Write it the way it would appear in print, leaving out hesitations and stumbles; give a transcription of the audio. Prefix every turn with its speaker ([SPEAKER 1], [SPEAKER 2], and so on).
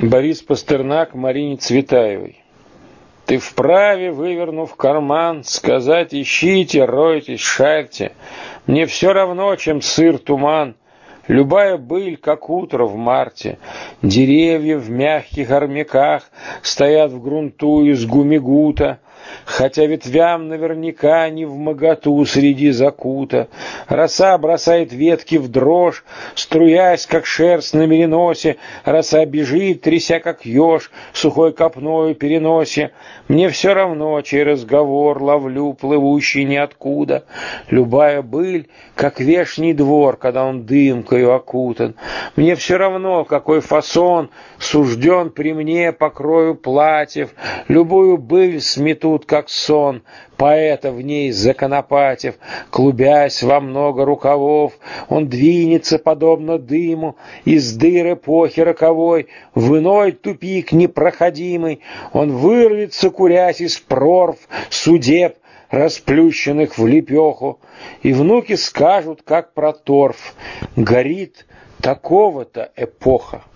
[SPEAKER 1] Борис Пастернак Марине Цветаевой. Ты вправе, вывернув карман, сказать: ищите, ройтесь, шарьте. Мне все равно, чем сыр, туман. Любая быль, как утро в марте. Деревья в мягких армяках стоят в грунту из гумигута, хотя ветвям наверняка не вмоготу среди закута. Роса бросает ветки в дрожь, струясь, как шерсть на мериносе. Роса бежит, тряся, как еж, сухой копною переносе. Мне все равно, чей разговор ловлю, плывущий ниоткуда. Любая быль, как вешний двор, когда он дымкою окутан. Мне все равно, какой фасон сужден при мне по крою платьев. Любую быль сметут, как сон, поэта в ней законопатив. Клубясь во много рукавов, он двинется, подобно дыму, из дыр эпохи роковой в иной тупик непроходимый. Он вырвется, курясь из прорв судеб, расплющенных в лепеху, и внуки скажут, как про торф: горит такого-то эпоха.